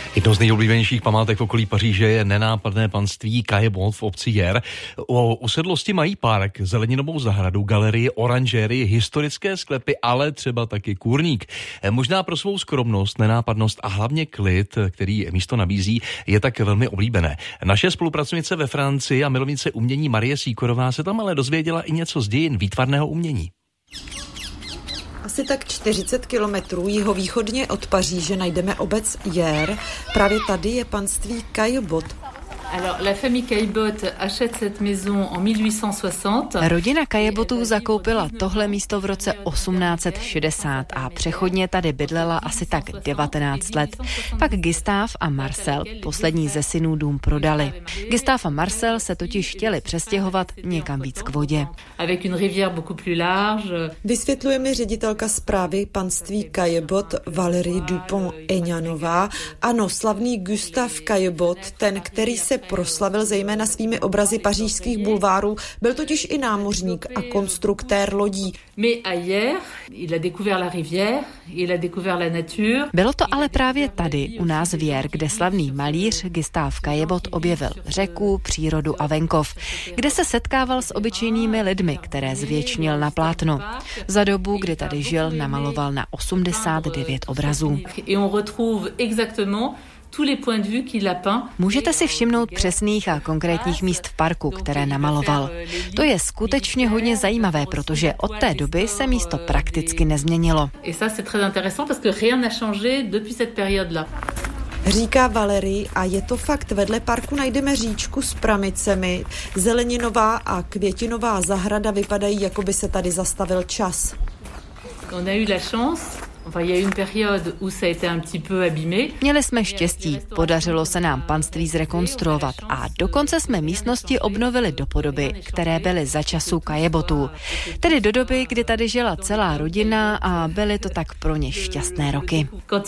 Jednou z nejoblíbenějších památek v okolí Paříže je nenápadné panství Caillebotte v obci Yer. O usedlosti mají park, zeleninovou zahradu, galerii, oranžérii, historické sklepy, ale třeba taky kůrník. Možná pro svou skromnost, nenápadnost a hlavně klid, který místo nabízí, je tak velmi oblíbené. Naše spolupracovnice ve Francii a milovnice umění Marie Sýkorová se tam ale dozvěděla i něco z dějin výtvarného umění. Asi tak 40 kilometrů jihovýchodně od Paříže najdeme obec Yer. Právě tady je panství Caillebotte. Rodina Caillebottů zakoupila tohle místo v roce 1860 a přechodně tady bydlela asi tak 19 let. Pak Gustave a Marcel, poslední ze synů, dům prodali. Gustave a Marcel se totiž chtěli přestěhovat někam víc k vodě. Vysvětluje mi ředitelka správy panství Caillebotte Valérie Dupont-Aignanová. Ano, slavný Gustave Caillebotte, ten, který se proslavil zejména svými obrazy pařížských bulvárů, byl totiž i námořník a konstruktér lodí. Bylo to ale právě tady, u nás v Yer, kde slavný malíř Gustave Caillebotte objevil řeku, přírodu a venkov, kde se setkával s obyčejnými lidmi, které zvěčnil na plátno. Za dobu, kdy tady žil, namaloval na 89 obrazů. Můžete si všimnout přesných a konkrétních míst v parku, které namaloval. To je skutečně hodně zajímavé, protože od té doby se místo prakticky nezměnilo. Říká Valérie, a je to fakt, vedle parku najdeme říčku s pramicemi. Zeleninová a květinová zahrada vypadají, jako by se tady zastavil čas. Měli jsme štěstí, podařilo se nám panství zrekonstruovat a dokonce jsme místnosti obnovili do podoby, které byly za časů Caillebottů. Tedy do doby, kdy tady žila celá rodina a byly to tak pro ně šťastné roky.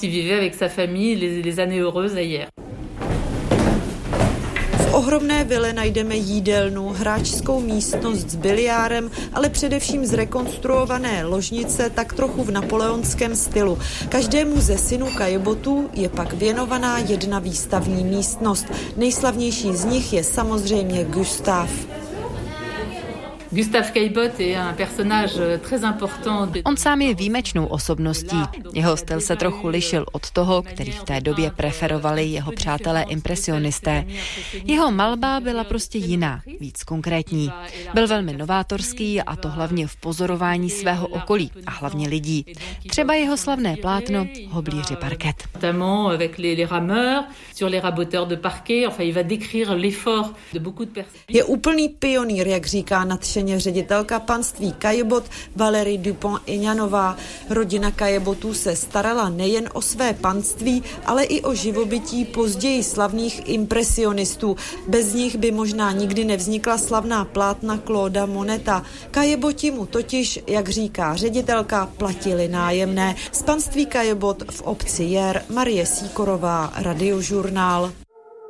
V ohromné vile najdeme jídelnu, hráčskou místnost s biliárem, ale především zrekonstruované ložnice tak trochu v napoleonském stylu. Každému ze synů Caillebottů je pak věnovaná jedna výstavní místnost. Nejslavnější z nich je samozřejmě Gustave. Gustave Caillebotte je un personnage très important. On sám je výjimečnou osobností. Jeho styl se trochu lišil od toho, který v té době preferovali jeho přátelé impresionisté. Jeho malba byla prostě jiná, víc konkrétní. Byl velmi novátorský a to hlavně v pozorování svého okolí a hlavně lidí. Třeba jeho slavné plátno Hoblíři parket. Je úplný pionýr, jak říká nadšeně ředitelka panství Caillebotte Valérie Dupont-Aignanová. Rodina Caillebottů se starala nejen o své panství, ale i o živobytí později slavných impresionistů. Bez nich by možná nikdy nevznikla slavná plátna Clauda Moneta. Caillebotti mu totiž, jak říká ředitelka, platili nájemné. Z panství Caillebotte v obci Yer Marie Sýkorová, Radiožurnál.